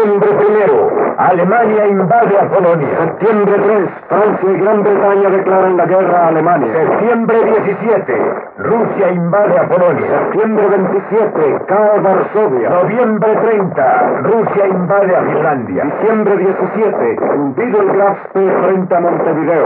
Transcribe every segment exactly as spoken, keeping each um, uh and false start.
Septiembre primero, Alemania invade a Polonia. Septiembre tres, Francia y Gran Bretaña declaran la guerra a Alemania. Septiembre diecisiete, Rusia invade a Polonia. Septiembre veintisiete, cae Varsovia. Noviembre treinta, Rusia invade a Finlandia. Diciembre diecisiete, hundido el Graf Spee frente a Montevideo.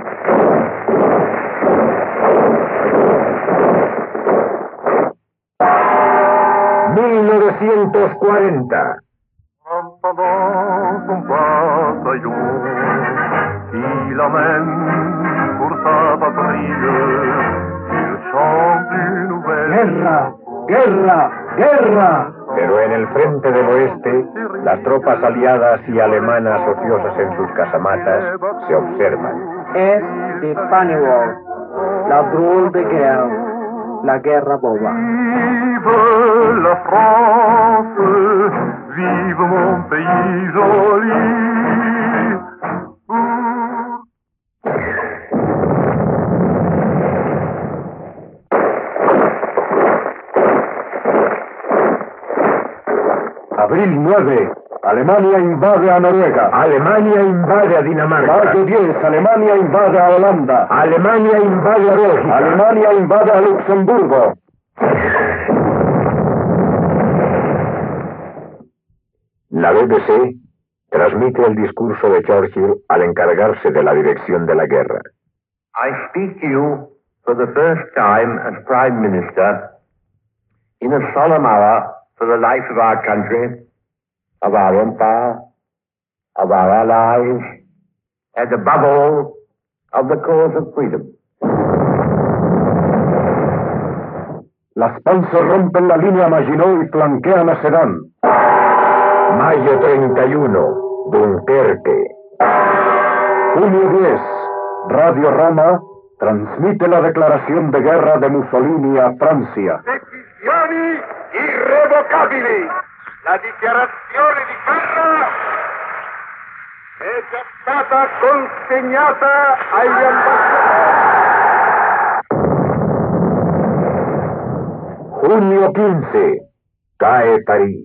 mil novecientos cuarenta. Pendant son bataillon, il amène pour sa patrie, il chante une nouvelle. ¡Guerra! ¡Guerra! ¡Guerra! Pero en el frente del oeste, las tropas aliadas y alemanas ociosas en sus casamatas se observan. Es de Spanewall, la drôle de guerre, la guerra boba. Vive la France, vive mon pays joli. Abril nueve, Alemania invade a Noruega. Alemania invade a Dinamarca. Mayo diez, Alemania invade a Holanda. Alemania invade a Bélgica. Alemania invade a Luxemburgo. La B B C transmite el discurso de Churchill al encargarse de la dirección de la guerra. I speak to you for the first time as Prime Minister in a solemn hour for the life of our country, of our empire, of our allies, and above all, of the cause of freedom. Las Panzer rompen la línea Maginot y flanquean a Sedan. Mayo treinta y uno, Dunkerque. Junio diez, Radio Roma transmite la declaración de guerra de Mussolini a Francia. Decisioni irrevocabili. La dichiarazione di guerra è già stata consegnata agli ambasciatori. Junio quince, cae París.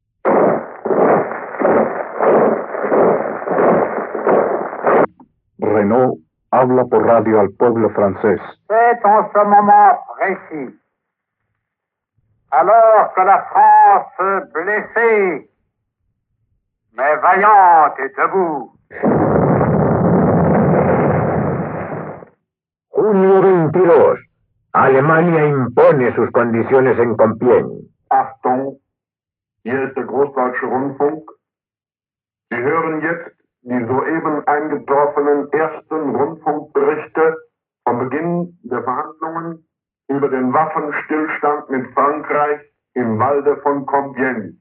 Renault habla por radio al pueblo francés. C'est en ce moment précis, alors que la France blessée, mais vaillante et debout. Junio veintidós, Alemania impone sus condiciones en Compiègne. Achtung, hier ist der Großdeutsche Rundfunk. Sie hören jetzt die soeben eingetroffenen ersten Rundfunkberichte vom Beginn der Verhandlungen über den Waffenstillstand mit Frankreich im Walde von Compiègne.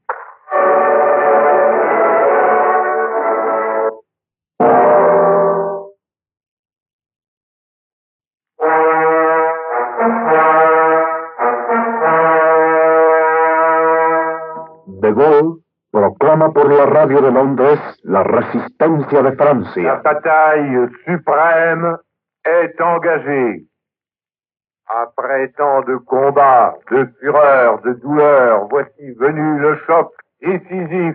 De Gaulle proclama por la radio de Londres la resistencia de Francia. La bataille suprême est engagée. Après tant de combats, de fureur, de douleur, voici venu le choc décisif.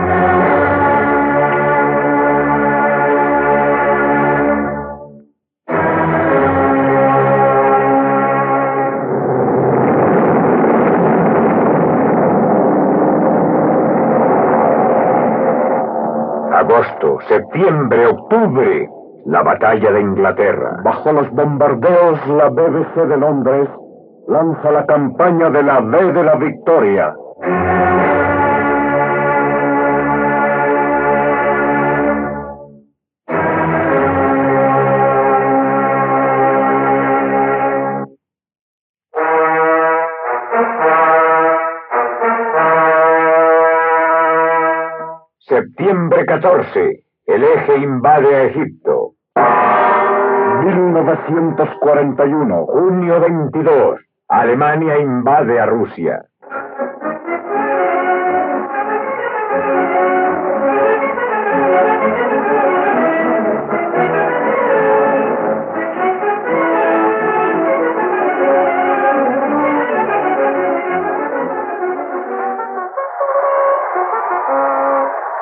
Agosto, septiembre, octubre, la batalla de Inglaterra. Bajo los bombardeos, la B B C de Londres lanza la campaña de la D de la victoria. Septiembre catorce, el eje invade a Egipto. mil novecientos cuarenta y uno, junio veintidós, Alemania invade a Rusia.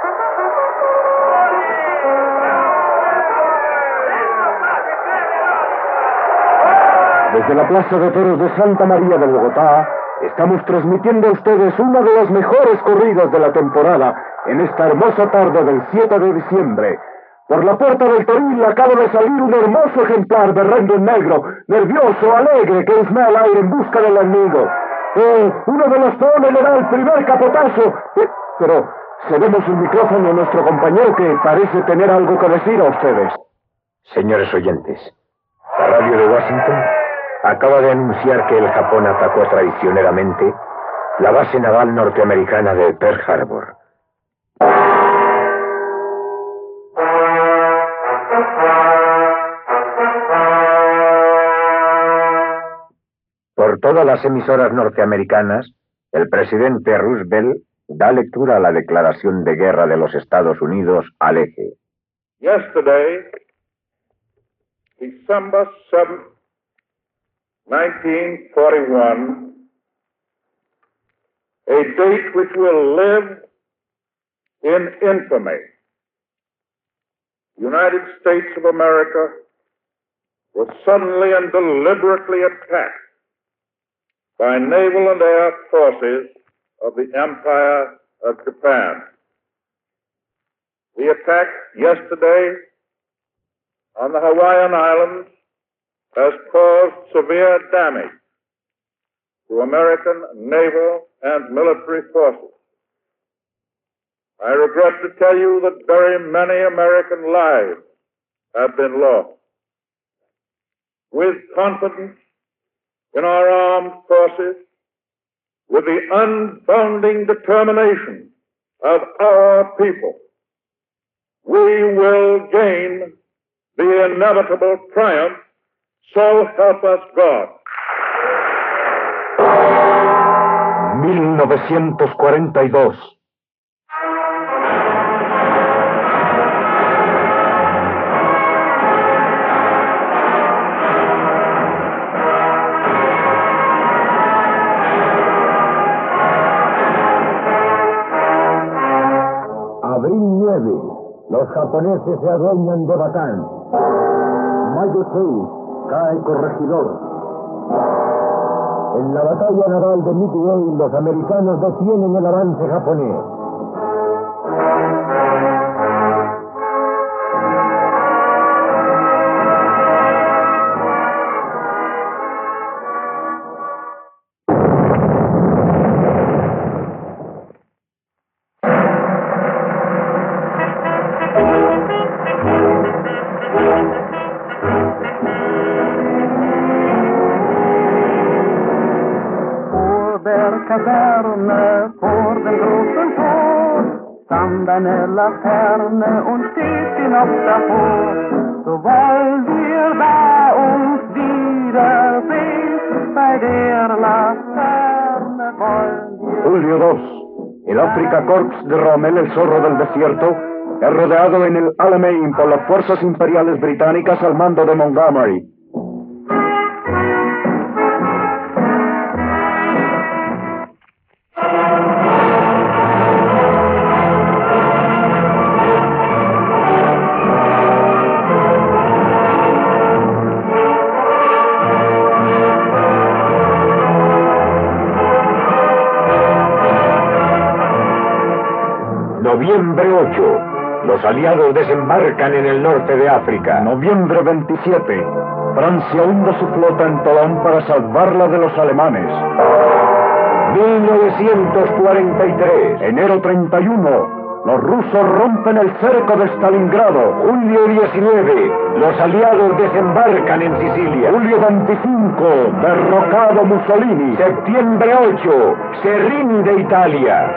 Desde la Plaza de Toros de Santa María de Bogotá, estamos transmitiendo a ustedes una de las mejores corridas de la temporada en esta hermosa tarde del siete de diciembre. Por la puerta del Toril acaba de salir un hermoso ejemplar berrendo en negro, nervioso, alegre, que esmea al aire en busca del enemigo. Eh, uno de los peones le da el primer capotazo, eh, pero cedemos el micrófono a nuestro compañero que parece tener algo que decir a ustedes. Señores oyentes, la radio de Washington acaba de anunciar que el Japón atacó traicioneramente la base naval norteamericana de Pearl Harbor. Por todas las emisoras norteamericanas, el presidente Roosevelt da lectura a la declaración de guerra de los Estados Unidos al eje. Yesterday, December seventh, nineteen forty-one, a date which will live in infamy. The United States of America was suddenly and deliberately attacked by naval and air forces of the Empire of Japan. The attack yesterday on the Hawaiian Islands has caused severe damage to American naval and military forces. I regret to tell you that very many American lives have been lost. With confidence in our armed forces, with the unbounding determination of our people, we will gain the inevitable triumph. So help us God. mil novecientos cuarenta y dos. Abril nueve. Los japoneses se adueñan de Batán. Mayo seis. Cae Corregidor. En la batalla naval de Midway, los americanos detienen el avance japonés. Kaserne vor den großen Tor, stand eine Laterne und steht sie noch davor. So wollen wir da uns wiedersehen, bei der Laterne wollen wir... Julio dos. El Afrika Korps de Rommel, el zorro del desierto, es rodeado en el Alamein por las fuerzas imperiales británicas al mando de Montgomery. Noviembre ocho. Los aliados desembarcan en el norte de África. Noviembre veintisiete. Francia hunde su flota en Toulon para salvarla de los alemanes. mil novecientos cuarenta y tres. Enero treinta y uno. Los rusos rompen el cerco de Stalingrado. Julio diecinueve. Los aliados desembarcan en Sicilia. Julio veinticinco. Derrocado Mussolini. Septiembre ocho. Se rinde Italia.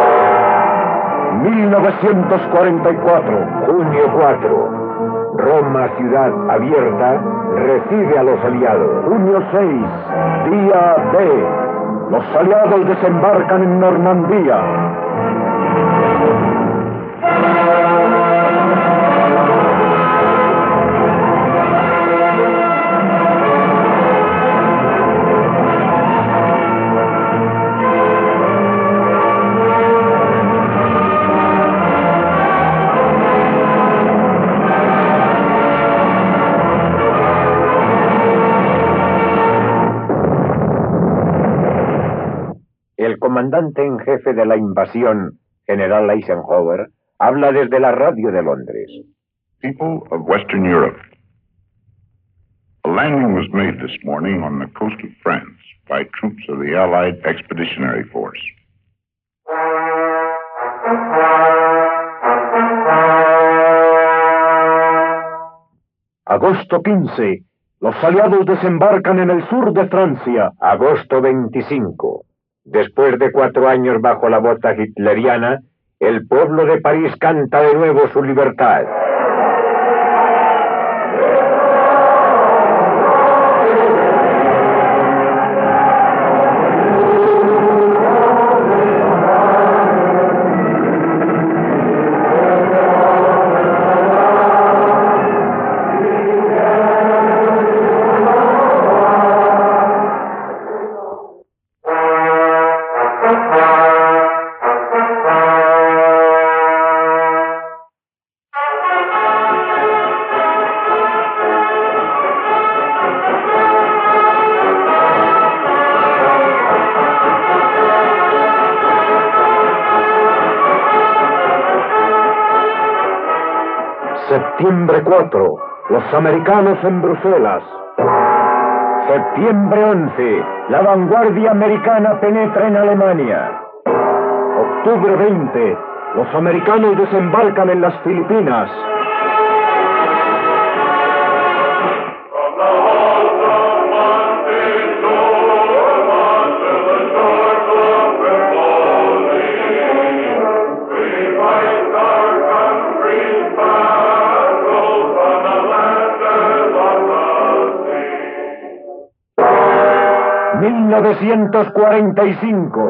mil novecientos cuarenta y cuatro. Junio cuatro. Roma, ciudad abierta, recibe a los aliados. Junio seis. Día D. Los aliados desembarcan en Normandía. comandante en jefe de la invasión, general Eisenhower, habla desde la radio de Londres. People of Western Europe, a landing was made this morning on the coast of France by troops of the Allied Expeditionary Force. Agosto quince. Los aliados desembarcan en el sur de Francia. Agosto veinticinco. Después de cuatro años bajo la bota hitleriana, el pueblo de París canta de nuevo su libertad. Septiembre cuatro. Los americanos en Bruselas. Septiembre once. La vanguardia americana penetra en Alemania. Octubre veinte. Los americanos desembarcan en las Filipinas. mil novecientos cuarenta y cinco.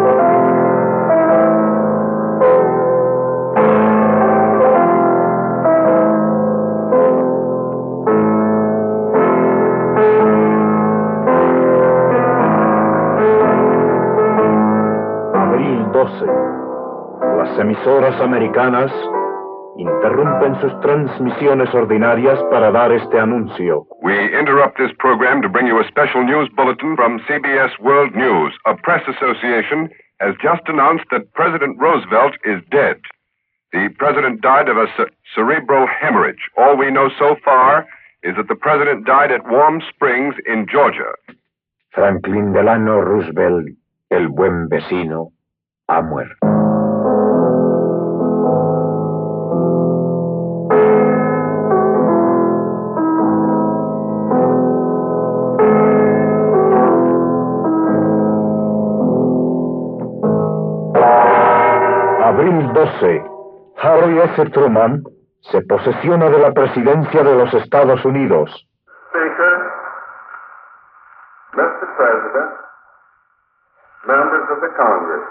Abril doce. Las emisoras americanas interrumpen sus transmisiones ordinarias para dar este anuncio. We interrupt this program to bring you a special news bulletin from C B S World News. A press association has just announced that President Roosevelt is dead. The president died of a ce- cerebral hemorrhage. All we know so far is that the president died at Warm Springs in Georgia. Franklin Delano Roosevelt, el buen vecino, ha muerto. Abril doce. Harry S. Truman se posesiona de la presidencia de los Estados Unidos. Speaker, Mister President, members of the Congress,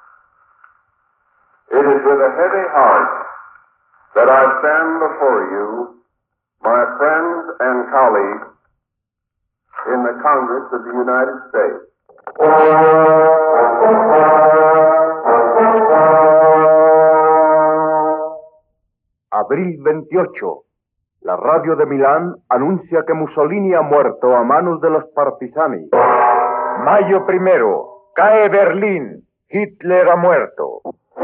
it is with a heavy heart that I stand before you, my friends and colleagues in the Congress of the United States. Abril veintiocho. La radio de Milán anuncia que Mussolini ha muerto a manos de los partisanos. Mayo primero. Cae Berlín. Hitler ha muerto.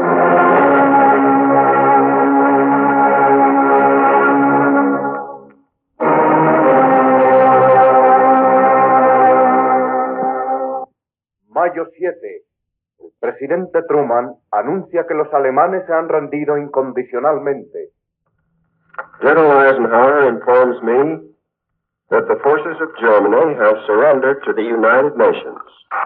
Mayo siete. El presidente Truman anuncia que los alemanes se han rendido incondicionalmente. General Eisenhower informs me that the forces of Germany have surrendered to the United Nations.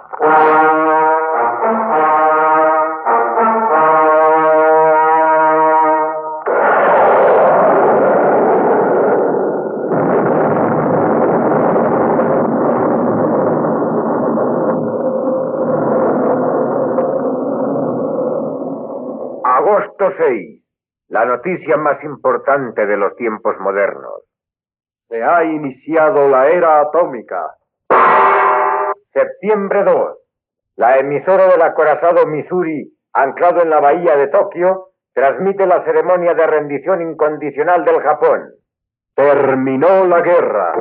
Agosto seis. La noticia más importante de los tiempos modernos. Se ha iniciado la era atómica. Septiembre dos. La emisora del acorazado Missouri, anclado en la bahía de Tokio, transmite la ceremonia de rendición incondicional del Japón. Terminó la guerra.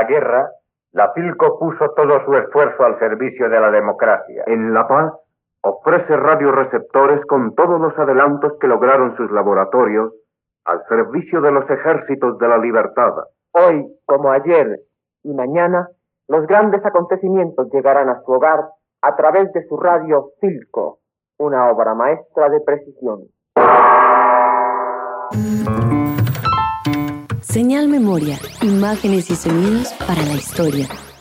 la guerra, la Philco puso todo su esfuerzo al servicio de la democracia. En La Paz, ofrece radioreceptores con todos los adelantos que lograron sus laboratorios al servicio de los ejércitos de la libertad. Hoy, como ayer y mañana, los grandes acontecimientos llegarán a su hogar a través de su radio Philco, una obra maestra de precisión. Señal Memoria, imágenes y sonidos para la historia.